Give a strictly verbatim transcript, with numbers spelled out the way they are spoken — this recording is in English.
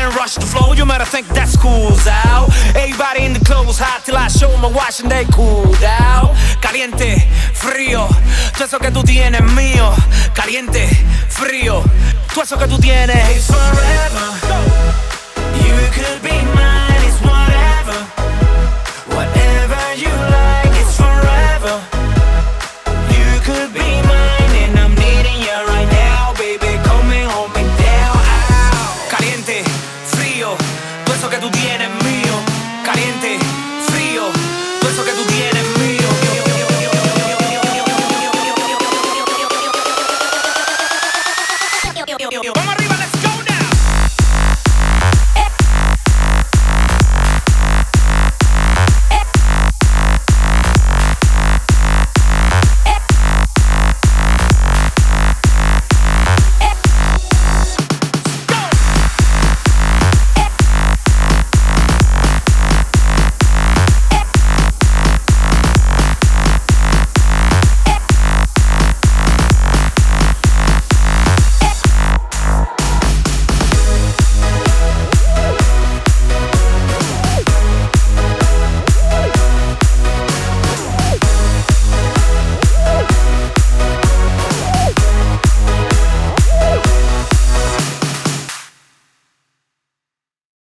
and rush the flow. You better think that school's out. Everybody in the club was hot till I show them watching they cool down. Caliente, frío, todo eso que tú tienes es mío. Caliente, frío, todo eso que tú tienes. It's forever. You could be mine.